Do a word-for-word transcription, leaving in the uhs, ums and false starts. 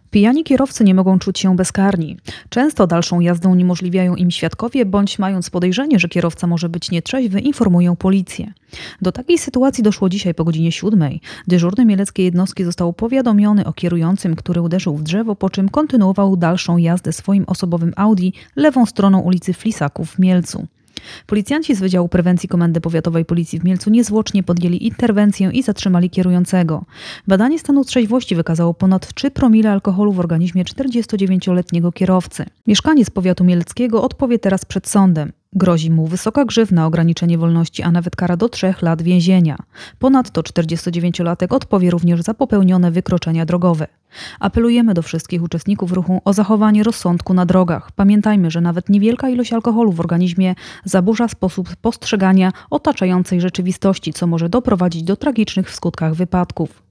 Pijani kierowcy nie mogą czuć się bezkarni. Często dalszą jazdę uniemożliwiają im świadkowie, bądź mając podejrzenie, że kierowca może być nietrzeźwy, informują policję. Do takiej sytuacji doszło dzisiaj po godzinie siódmej. Dyżurny mieleckiej jednostki został powiadomiony o kierującym, który uderzył w drzewo, po czym kontynuował dalszą jazdę swoim osobowym Audi lewą stroną ulicy Flisaków w Mielcu. Policjanci z Wydziału Prewencji Komendy Powiatowej Policji w Mielcu niezwłocznie podjęli interwencję i zatrzymali kierującego. Badanie stanu trzeźwości wykazało ponad trzy promile alkoholu w organizmie czterdziestodziewięcioletniego kierowcy. Mieszkaniec powiatu mieleckiego odpowie teraz przed sądem. Grozi mu wysoka grzywna, ograniczenie wolności, a nawet kara do trzech lat więzienia. Ponadto czterdziestodziewięciolatek odpowie również za popełnione wykroczenia drogowe. Apelujemy do wszystkich uczestników ruchu o zachowanie rozsądku na drogach. Pamiętajmy, że nawet niewielka ilość alkoholu w organizmie zaburza sposób postrzegania otaczającej rzeczywistości, co może doprowadzić do tragicznych w skutkach wypadków.